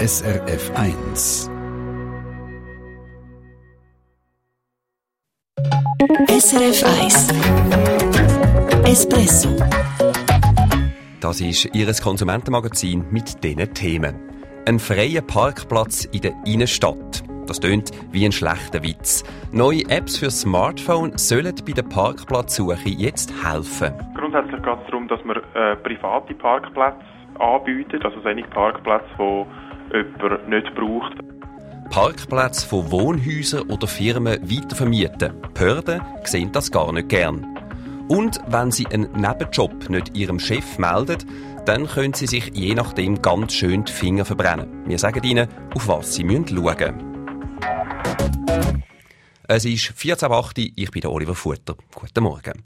SRF 1. SRF 1 Espresso. Das ist Ihr Konsumentenmagazin mit diesen Themen. Ein freier Parkplatz in der Innenstadt. Das tönt wie ein schlechter Witz. Neue Apps für Smartphone sollen bei der Parkplatzsuche jetzt helfen. Grundsätzlich geht es darum, dass wir private Parkplätze anbieten, also solche Parkplätze, die jemand nicht braucht. Parkplätze von Wohnhäusern oder Firmen weitervermieten. Behörden sehen das gar nicht gern. Und wenn sie einen Nebenjob nicht ihrem Chef melden, dann können sie sich je nachdem ganz schön die Finger verbrennen. Wir sagen ihnen, auf was sie schauen müssen. Es ist 14.08 Uhr, ich bin der Oliver Futter. Guten Morgen.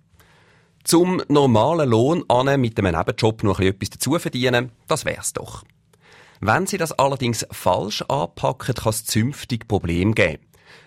Zum normalen Lohn mit einem Nebenjob noch etwas dazu verdienen, das wär's doch. Wenn Sie das allerdings falsch anpacken, kann es zünftig Probleme geben.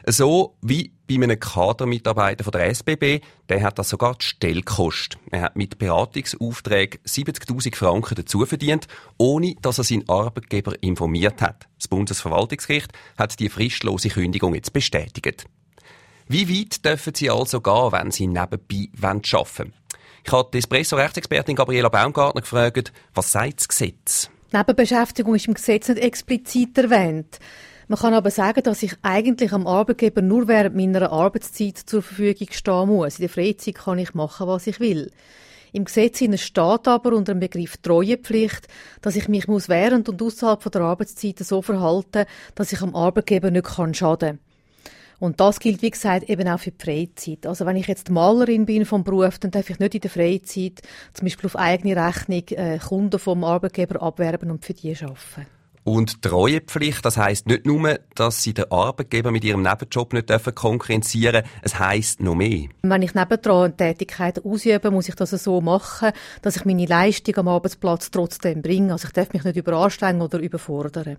So wie bei einem Kadermitarbeiter von der SBB, der hat das sogar die Stelle gekostet. Er hat mit Beratungsaufträgen 70'000 Franken dazu verdient, ohne dass er seinen Arbeitgeber informiert hat. Das Bundesverwaltungsgericht hat die fristlose Kündigung jetzt bestätigt. Wie weit dürfen Sie also gehen, wenn Sie nebenbei arbeiten wollen? Ich habe die Espresso-Rechtsexpertin Gabriela Baumgartner gefragt, was sagt das Gesetz? Nebenbeschäftigung ist im Gesetz nicht explizit erwähnt. Man kann aber sagen, dass ich eigentlich am Arbeitgeber nur während meiner Arbeitszeit zur Verfügung stehen muss. In der Freizeit kann ich machen, was ich will. Im Gesetz steht aber unter dem Begriff Treuepflicht, dass ich mich während und außerhalb der Arbeitszeit so verhalten, dass ich am Arbeitgeber nicht schaden kann. Und das gilt, wie gesagt, eben auch für die Freizeit. Also wenn ich jetzt Malerin bin vom Beruf, dann darf ich nicht in der Freizeit, zum Beispiel auf eigene Rechnung, Kunden vom Arbeitgeber abwerben und für die arbeiten. Und Treuepflicht, das heisst nicht nur, dass Sie den Arbeitgeber mit Ihrem Nebenjob nicht konkurrenzieren dürfen, es heisst noch mehr. Wenn ich nebendran Tätigkeiten ausübe, muss ich das so machen, dass ich meine Leistung am Arbeitsplatz trotzdem bringe. Also ich darf mich nicht überanstrengen oder überfordern.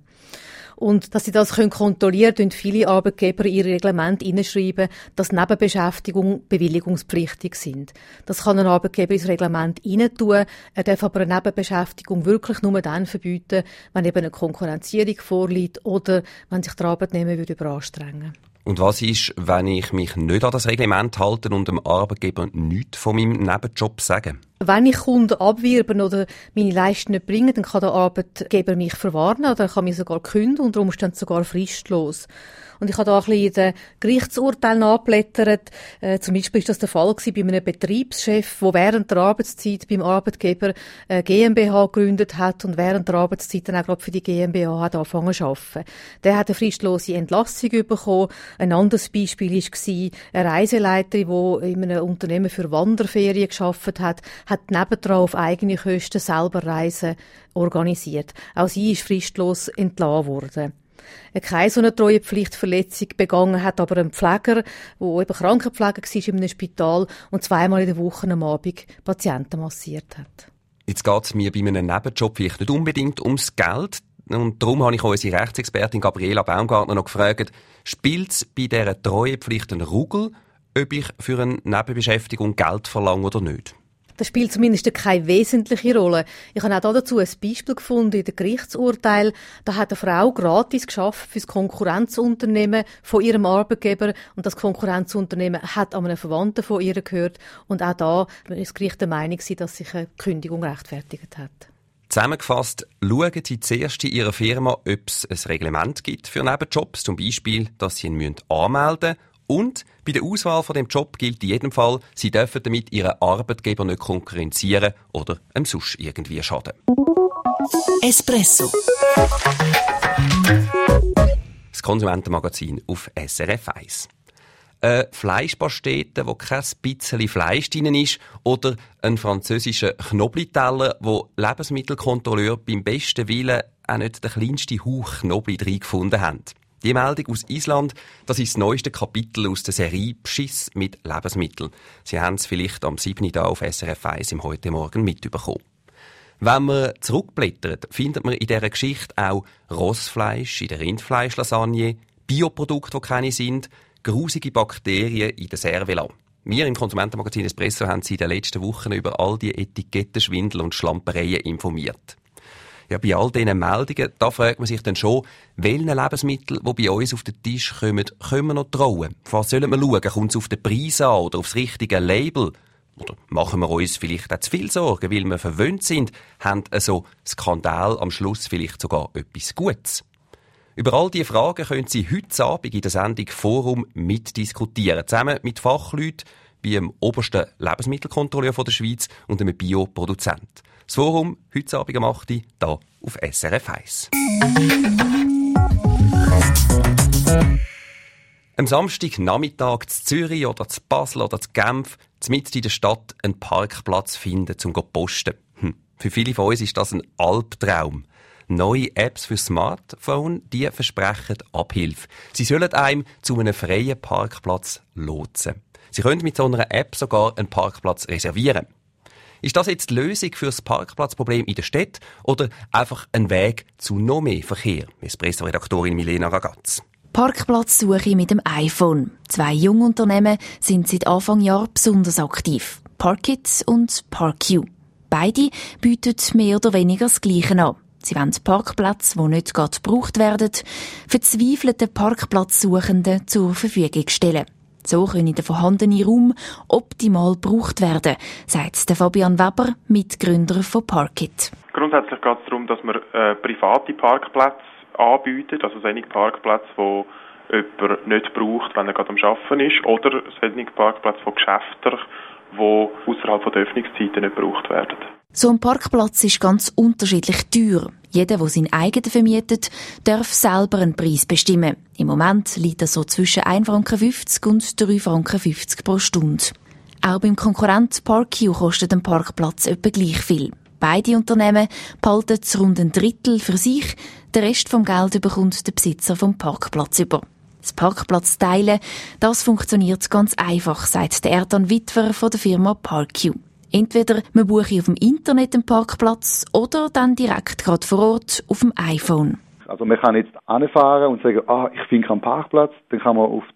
Und dass sie das kontrollieren können, viele Arbeitgeber in ihre Reglemente hineinschreiben, dass Nebenbeschäftigung bewilligungspflichtig sind. Das kann ein Arbeitgeber ins Reglement hineintun. Er darf aber eine Nebenbeschäftigung wirklich nur dann verbieten, wenn eben eine Konkurrenzierung vorliegt oder wenn sich der Arbeitnehmer überanstrengen würde. Und was ist, wenn ich mich nicht an das Reglement halte und dem Arbeitgeber nichts von meinem Nebenjob sage? Wenn ich Kunden abwerben oder meine Leistung nicht bringe, dann kann der Arbeitgeber mich verwarnen oder er kann mich sogar kündigen, unter Umständen sogar fristlos. Und ich habe da ein bisschen den Gerichtsurteil nachgeblättert. Zum Beispiel ist das der Fall gewesen bei einem Betriebschef, der während der Arbeitszeit beim Arbeitgeber GmbH gegründet hat und während der Arbeitszeit dann auch gerade für die GmbH hat angefangen zu arbeiten. Der hat eine fristlose Entlassung bekommen. Ein anderes Beispiel war eine Reiseleiterin, die in einem Unternehmen für Wanderferien gearbeitet hat nebendran auf eigene Kosten selber Reisen organisiert. Auch sie ist fristlos entlassen worden. Keine so eine Treuepflichtverletzung begangen hat aber ein Pfleger, der eben Krankenpfleger war in einem Spital und zweimal in der Woche am Abend Patienten massiert hat. Jetzt geht es mir bei einem Nebenjob vielleicht nicht unbedingt ums Geld. Und darum habe ich unsere Rechtsexpertin Gabriela Baumgartner noch gefragt, spielt es bei dieser Treuepflicht einen Ruggel, ob ich für eine Nebenbeschäftigung Geld verlange oder nicht? Das spielt zumindest keine wesentliche Rolle. Ich habe auch dazu ein Beispiel gefunden in dem Gerichtsurteil. Da hat eine Frau gratis geschafft für das Konkurrenzunternehmen von ihrem Arbeitgeber und das Konkurrenzunternehmen hat an einen Verwandten von ihr gehört und auch da war das Gericht der Meinung, dass sich eine Kündigung rechtfertigt hat. Zusammengefasst, schauen Sie zuerst in Ihrer Firma, ob es ein Reglement gibt für Nebenjobs, zum Beispiel, dass Sie ihn anmelden müssen. Und bei der Auswahl von dem Job gilt in jedem Fall, Sie dürfen damit Ihren Arbeitgeber nicht konkurrenzieren oder ihm sonst irgendwie schaden. Espresso. Das Konsumentenmagazin auf SRF 1. Eine Fleischpastete, wo kein bisschen Fleisch drin ist, oder ein französischer Knoblauchteller, wo Lebensmittelkontrolleur beim besten Willen auch nicht den kleinsten Hauch Knoblauch drin gefunden haben. Die Meldung aus Island, das ist das neueste Kapitel aus der Serie «Beschiss mit Lebensmitteln». Sie haben es vielleicht am 7. auf SRF 1 im «Heute Morgen» mitbekommen. Wenn man zurückblättert, findet man in dieser Geschichte auch Rossfleisch in der Rindfleischlasagne, Bioprodukte, die keine sind, grusige Bakterien in der Cervela. Wir im Konsumentenmagazin Espresso haben Sie in den letzten Wochen über all die Etikettenschwindel und Schlampereien informiert. Ja, bei all diesen Meldungen, da fragt man sich dann schon, welchen Lebensmittel, die bei uns auf den Tisch kommen, können wir noch trauen? Was sollen wir schauen? Kommt es auf den Preis an oder aufs richtige Label? Oder machen wir uns vielleicht auch zu viel Sorgen, weil wir verwöhnt sind? Haben so Skandal am Schluss vielleicht sogar etwas Gutes? Über all diese Fragen können Sie heute Abend in der Sendung Forum mitdiskutieren, zusammen mit Fachleuten wie dem obersten Lebensmittelkontrolleur der Schweiz und einem Bioproduzent. Das Forum heute Abend am 8. Uhr, hier auf SRF 1. Am Samstagnachmittag zu Zürich oder zu Basel oder zu Genf, mitten in der Stadt einen Parkplatz finden, um zu posten. Für viele von uns ist das ein Albtraum. Neue Apps für Smartphone, die versprechen Abhilfe. Sie sollen einem zu einem freien Parkplatz lotsen. Sie können mit so einer App sogar einen Parkplatz reservieren. Ist das jetzt die Lösung für das Parkplatzproblem in der Stadt oder einfach ein Weg zu noch mehr Verkehr? Espresso-Redaktorin Milena Ragaz. Parkplatzsuche mit dem iPhone. 2 Jungunternehmen sind seit Anfang Jahr besonders aktiv. Parkit und ParkQ. Beide bieten mehr oder weniger das Gleiche an. Sie wollen Parkplätze, die nicht gerade gebraucht werden, verzweifelten Parkplatzsuchenden zur Verfügung stellen. So können der vorhandene Raum optimal gebraucht werden, sagt der Fabian Weber, Mitgründer von Parkit. Grundsätzlich geht es darum, dass wir private Parkplätze anbieten, also solche Parkplätze, die jemand nicht braucht, wenn er gerade am Arbeiten ist, oder solche Parkplätze von Geschäften, die außerhalb der Öffnungszeiten nicht gebraucht werden. So ein Parkplatz ist ganz unterschiedlich teuer. Jeder, der seinen eigenen vermietet, darf selber einen Preis bestimmen. Im Moment liegt er so zwischen 1,50 Franken und 3,50 Franken pro Stunde. Auch beim Konkurrent ParkQ kostet ein Parkplatz etwa gleich viel. Beide Unternehmen behalten rund ein Drittel für sich, den Rest vom Geld bekommt der Besitzer vom Parkplatz über. Das Parkplatz teilen, das funktioniert ganz einfach, sagt der Erdan Witwer von der Firma ParkQ. Entweder man buche auf dem Internet einen Parkplatz oder dann direkt gerade vor Ort auf dem iPhone. Also man kann jetzt anfahren und sagen, ich finde keinen Parkplatz, dann kann man auf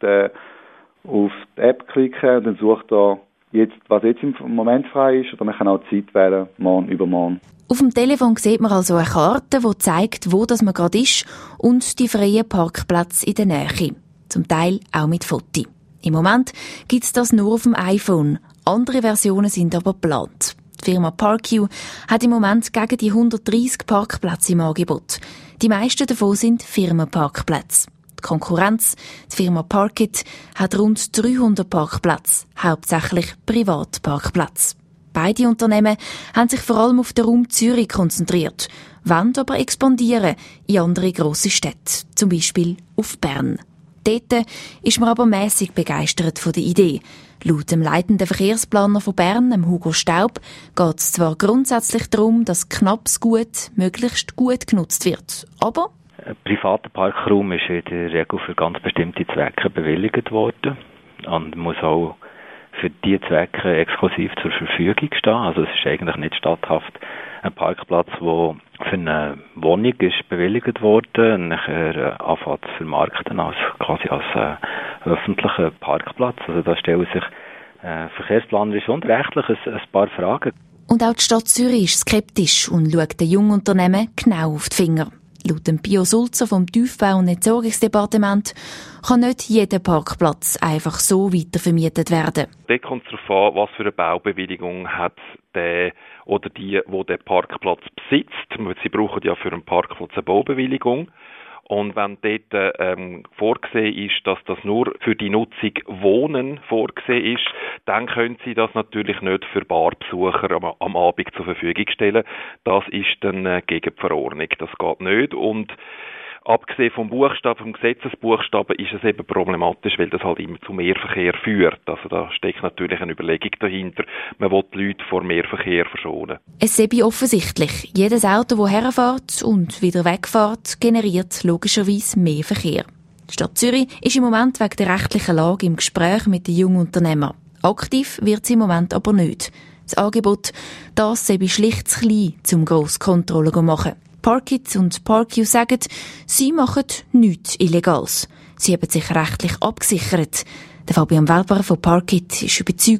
die App klicken und dann sucht er was jetzt im Moment frei ist, oder man kann auch Zeit wählen, morgen, übermorgen. Auf dem Telefon sieht man also eine Karte, die zeigt, wo das man gerade ist und die freien Parkplätze in der Nähe. Zum Teil auch mit Foto. Im Moment gibt es das nur auf dem iPhone. Andere Versionen sind aber geplant. Die Firma ParkQ hat im Moment gegen die 130 Parkplätze im Angebot. Die meisten davon sind Firmenparkplätze. Die Konkurrenz, die Firma Parkit, hat rund 300 Parkplätze, hauptsächlich Privatparkplätze. Beide Unternehmen haben sich vor allem auf den Raum Zürich konzentriert, wollen aber expandieren in andere grosse Städte, zum Beispiel auf Bern. Dort ist man aber mässig begeistert von der Idee. Laut dem leitenden Verkehrsplaner von Bern, Hugo Staub, geht es zwar grundsätzlich darum, dass knappes Gut möglichst gut genutzt wird, aber ein privater Parkraum ist in der Regel für ganz bestimmte Zwecke bewilligt worden und muss auch für diese Zwecke exklusiv zur Verfügung stehen. Also es ist eigentlich nicht statthaft ein Parkplatz, der für eine Wohnung ist bewilligt worden und nachher anfängt zu vermarkten quasi als öffentlicher Parkplatz. Also da stellen sich verkehrsplanerisch und rechtlich ein paar Fragen. Und auch die Stadt Zürich ist skeptisch und schaut den Jungunternehmen genau auf die Finger. Laut dem Pio Sulzer vom Tiefbau- und Entsorgungsdepartement kann nicht jeder Parkplatz einfach so weitervermietet werden. Dort kommt es darauf an, was für eine Baubewilligung hat der oder die den Parkplatz besitzt. Sie brauchen ja für einen Parkplatz eine Baubewilligung. Und wenn dort vorgesehen ist, dass das nur für die Nutzung Wohnen vorgesehen ist, dann können Sie das natürlich nicht für Barbesucher am Abend zur Verfügung stellen. Das ist dann gegen die Verordnung. Das geht nicht. Und abgesehen vom Buchstaben, vom Gesetzesbuchstaben, ist es eben problematisch, weil das halt immer zu Mehrverkehr führt. Also da steckt natürlich eine Überlegung dahinter. Man will die Leute vor Mehrverkehr verschonen. Es sei offensichtlich. Jedes Auto, das herfährt und wieder wegfährt, generiert logischerweise mehr Verkehr. Die Stadt Zürich ist im Moment wegen der rechtlichen Lage im Gespräch mit den Jungunternehmern. Aktiv wird sie im Moment aber nicht. Das Angebot, das sei schlicht zu klein, um grosse Kontrollen zu machen. Parkit und ParkQ sagen, sie machen nichts Illegales. Sie haben sich rechtlich abgesichert. Der Fabian Weber von Parkit ist überzeugt.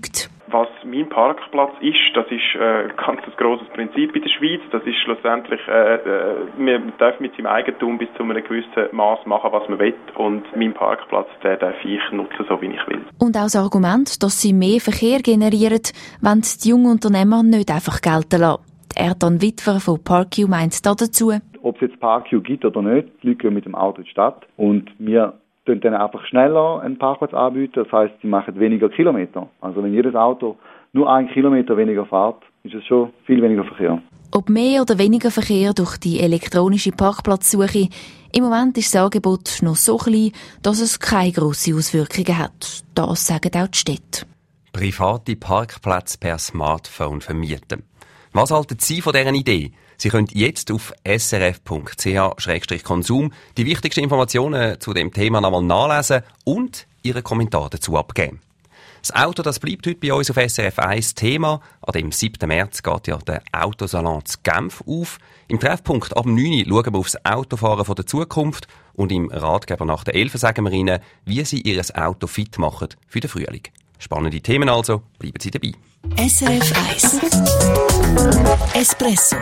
Was mein Parkplatz ist, das ist ganz ein grosses Prinzip in der Schweiz. Das ist schlussendlich, man darf mit seinem Eigentum bis zu einem gewissen Maß machen, was man will. Und mein Parkplatz, den darf ich nutzen, so wie ich will. Und auch das Argument, dass sie mehr Verkehr generieren, wollen die jungen Unternehmer nicht einfach gelten lassen. Erdan Witwer von ParkQ meint dazu: Ob es jetzt ParkQ gibt oder nicht, die Leute gehen mit dem Auto in die Stadt und wir können dann einfach schneller einen Parkplatz anbieten. Das heisst, sie machen weniger Kilometer. Also wenn jedes Auto nur 1 Kilometer weniger fährt, ist es schon viel weniger Verkehr. Ob mehr oder weniger Verkehr durch die elektronische Parkplatzsuche, im Moment ist das Angebot noch so klein, dass es keine grossen Auswirkungen hat. Das sagen auch die Städte. Private Parkplätze per Smartphone vermieten. Was halten Sie von dieser Idee? Sie können jetzt auf srf.ch/konsum die wichtigsten Informationen zu dem Thema nochmal nachlesen und Ihre Kommentare dazu abgeben. Das Auto, das bleibt heute bei uns auf SRF 1 Thema. An dem 7. März geht ja der Autosalon zu Genf auf. Im Treffpunkt ab 9 Uhr schauen wir auf das Autofahren von der Zukunft und im Ratgeber nach der 11 sagen wir Ihnen, wie Sie Ihr Auto fit machen für den Frühling. Spannende Themen also, bleiben Sie dabei. SRF 1 Espresso.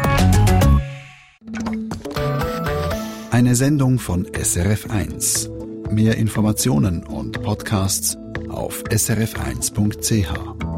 Eine Sendung von SRF 1. Mehr Informationen und Podcasts auf srf1.ch.